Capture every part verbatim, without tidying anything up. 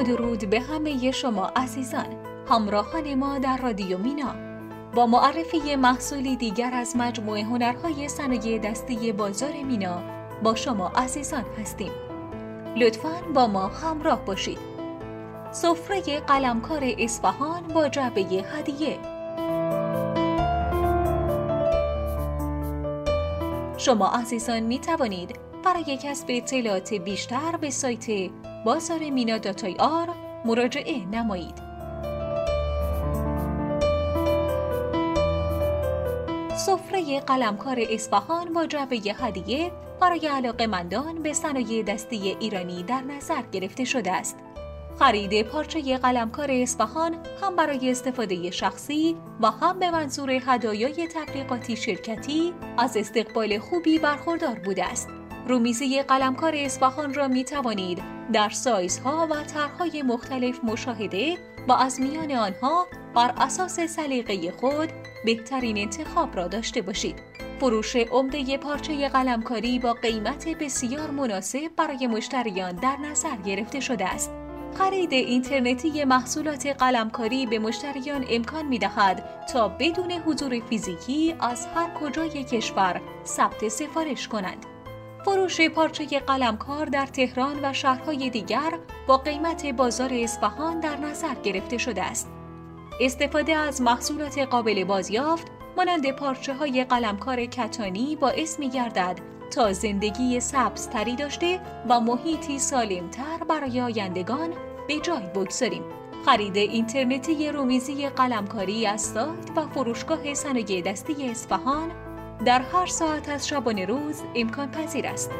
و درود به همه شما عزیزان، همراهان ما در رادیو مینا. با معرفی محصولی دیگر از مجموعه هنرهای صنایع دستی بازار مینا با شما عزیزان هستیم. لطفاً با ما همراه باشید. سفره قلمکار اصفهان با جعبه هدیه. شما عزیزان می توانید برای کسب اطلاعات بیشتر به سایت بازار مینا دات آی آر مراجعه نمایید. سفره قلمکار اصفهان با جعبه هدیه برای علاقه‌مندان به صنایع دستی ایرانی در نظر گرفته شده است. خرید پارچه قلمکار اصفهان هم برای استفاده شخصی و هم به منظور هدایای تبلیغاتی شرکتی از استقبال خوبی برخوردار بوده است. رومیزی قلمکار اصفهان را می توانید در سایزها و طرح‌های مختلف مشاهده و از میان آنها بر اساس سلیقه خود بهترین انتخاب را داشته باشید. فروش عمده پارچه قلمکاری با قیمت بسیار مناسب برای مشتریان در نظر گرفته شده است. خرید اینترنتی محصولات قلمکاری به مشتریان امکان می‌دهد تا بدون حضور فیزیکی از هر کجای کشور ثبت سفارش کنند. فروش پارچه قلمکار در تهران و شهرهای دیگر با قیمت بازار اصفهان در نظر گرفته شده است. استفاده از محصولات قابل بازیافت مانند پارچه‌های قلمکار کتانی باعث می‌گردد تا زندگی سبزتری داشته و محیطی سالمتر برای آیندگان به جای بگذاریم. خرید اینترنتی رومیزی قلمکاری از سایت و فروشگاه صنایع دستی اصفهان در هر ساعت از شبانه روز امکان پذیر است.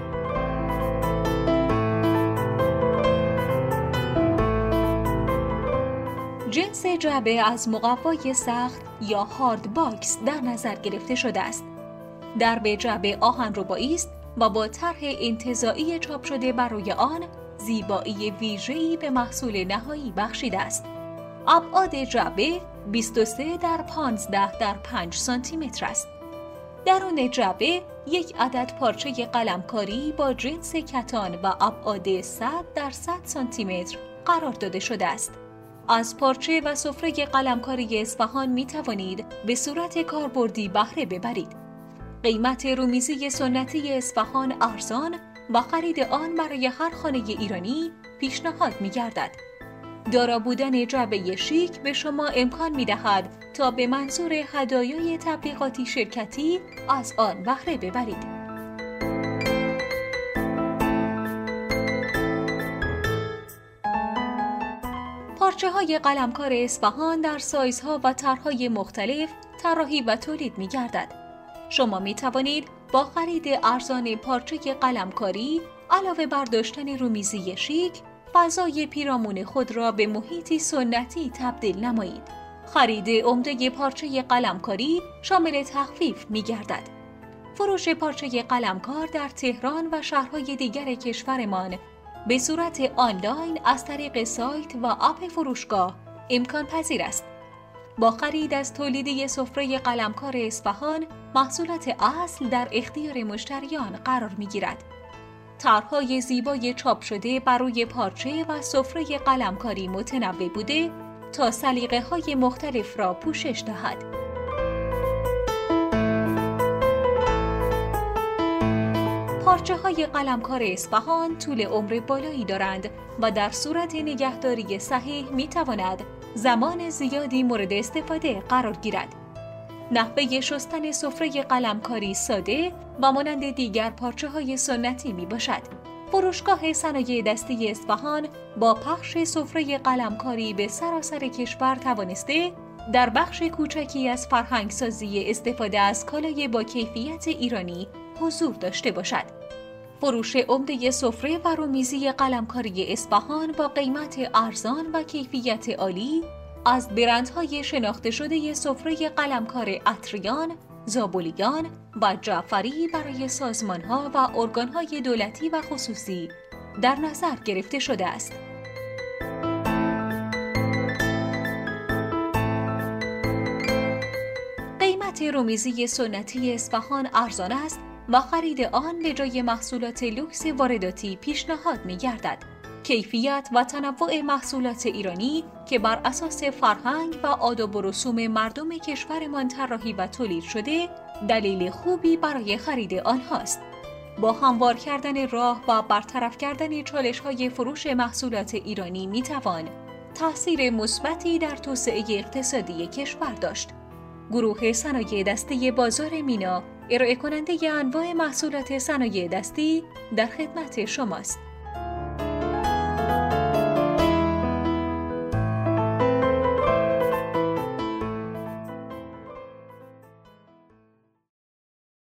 جنس جعبه از مقوای سخت یا هارد باکس در نظر گرفته شده است. درب جعبه آهنربایی است و با طرح انتزاعی چاپ شده برای آن زیبایی ویژه‌ای به محصول نهایی بخشیده است. ابعاد جعبه بیست و سه در پانزده در پنج سانتی متر است. درون جعبه یک عدد پارچه قلمکاری با جنس کتان و ابعاد صد در صد سانتی متر قرار داده شده است. از پارچه و سفره قلمکاری اصفهان می توانید به صورت کاربردی بهره ببرید. قیمت رومیزی سنتی اصفهان ارزان و خرید آن برای هر خانه ایرانی پیشنهاد می گردد. دارا بودن جعبه شیک به شما امکان می دهد تا به منظور هدایای تبلیغاتی شرکتی از آن بهره ببرید. پارچه های قلمکار اصفهان در سایزها و طرح‌های مختلف طراحی و تولید می گردد. شما می توانید با خرید ارزان پارچه قلمکاری علاوه بر داشتن رومیزی شیک، فضای پیرامون خود را به محیطی سنتی تبدیل نمایید. خرید عمده پارچه قلمکاری شامل تخفیف می گردد. فروش پارچه قلمکار در تهران و شهرهای دیگر کشورمان به صورت آنلاین از طریق سایت و اپ فروشگاه امکان پذیر است. با خرید از تولیدی سفره قلمکار اصفهان، محصولات اصل در اختیار مشتریان قرار می‌گیرد. طرح‌های زیبای چاپ شده بر روی پارچه و سفره قلمکاری متنوع بوده تا سلیقه‌های مختلف را پوشش دهد. پارچه‌های قلمکار اصفهان طول عمر بالایی دارند و در صورت نگهداری صحیح می‌تواند زمان زیادی مورد استفاده قرار گیرد. نحوه شستن سفره قلمکاری ساده و مانند دیگر پارچه‌های سنتی میباشد. فروشگاه صنایع دستی اصفهان با پخش سفره قلمکاری به سراسر کشور توانسته در بخش کوچکی از فرهنگسازی استفاده از کالای با کیفیت ایرانی حضور داشته باشد. فروش عمده سفره و رومیزی قلمکاری اصفهان با قیمت ارزان و کیفیت عالی از برندهای شناخته شده سفره قلمکار اتریان، زابلیان و جعفری برای سازمانها و ارگانهای دولتی و خصوصی در نظر گرفته شده است. قیمت رومیزی سنتی اصفهان ارزان است و خرید آن به جای محصولات لوکس وارداتی پیشنهاد می گردد. کیفیت و تنوع محصولات ایرانی که بر اساس فرهنگ و آداب و رسوم مردم کشورمان طراحی و تولید شده، دلیل خوبی برای خرید آنهاست. با هموار کردن راه و برطرف کردن چالش‌های فروش محصولات ایرانی می‌توان تأثیر مثبتی در توسعه اقتصادی کشور داشت. گروه صنایع دستی بازار مینا ارائه کننده انواع محصولات صنایع دستی در خدمت شماست.